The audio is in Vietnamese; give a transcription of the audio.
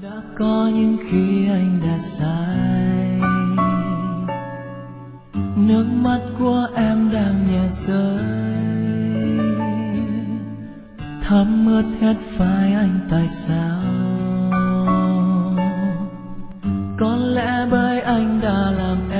Đã có những khi anh đã sai, nước mắt của em đang nhẹ rơi, thấm ướt hết vai anh tại sao? Có lẽ bởi anh đã làm